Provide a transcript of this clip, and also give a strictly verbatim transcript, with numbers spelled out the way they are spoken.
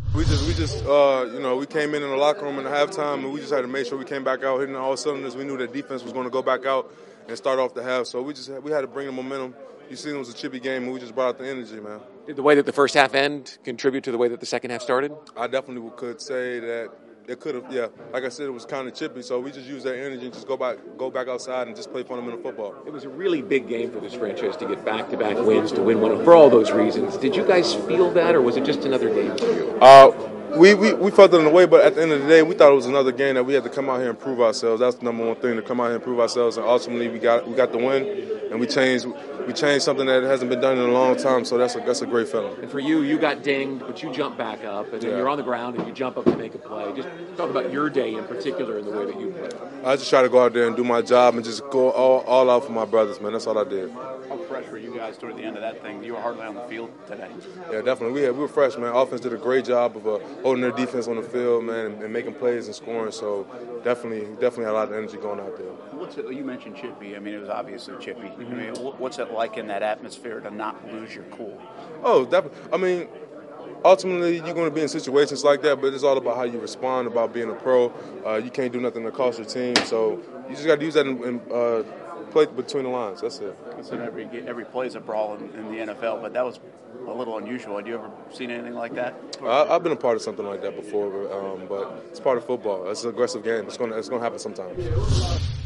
We just, we just, uh, you know, we came in in the locker room in the halftime, and we just had to make sure we came back out hitting all cylinders. We knew that defense was going to go back out and start off the half, so we just, we had to bring the momentum. You see, it was a chippy game, and we just brought out the energy, man. Did the way that the first half end contribute to the way that the second half started? I definitely could say that it could have, yeah. Like I said, it was kind of chippy, so we just used that energy and just go back, go back outside and just play fundamental football. It was a really big game for this franchise to get back-to-back wins, to win one, for all those reasons. Did you guys feel that, or was it just another game for you? Uh, we, we, we felt it in a way, but at the end of the day, we thought it was another game that we had to come out here and prove ourselves. That's the number one thing, to come out here and prove ourselves, and ultimately we got we got the win, and we changed we changed something that hasn't been done in a long time, so that's a, that's a great feeling. And for you, you got dinged, but you jump back up, and then yeah. you're on the ground, and you jump up to make a play. Just talk about your day in particular and the way that you played. I just try to go out there and do my job and just go all, all out for my brothers, man. That's all I did. How fresh were you guys toward the end of that thing? You were hardly on the field today. Yeah, definitely. We had, we were fresh, man. Offense did a great job of uh, holding their defense on the field, man, and, and making plays and scoring. So definitely, definitely had a lot of energy going out there. What's it, you mentioned chippy. I mean, it was obviously chippy. Mm-hmm. I mean, what's it like in that atmosphere to not lose your cool? Oh, definitely. I mean, ultimately, you're going to be in situations like that, but it's all about how you respond, about being a pro. Uh, you can't do nothing to cost your team, so you just got to use that in, in uh, play between the lines. That's it. So every every play is a brawl in, in the N F L, but that was a little unusual. Had you ever seen anything like that? I, I've been a part of something like that before, um, but it's part of football. It's an aggressive game. It's going to it's going to happen sometimes.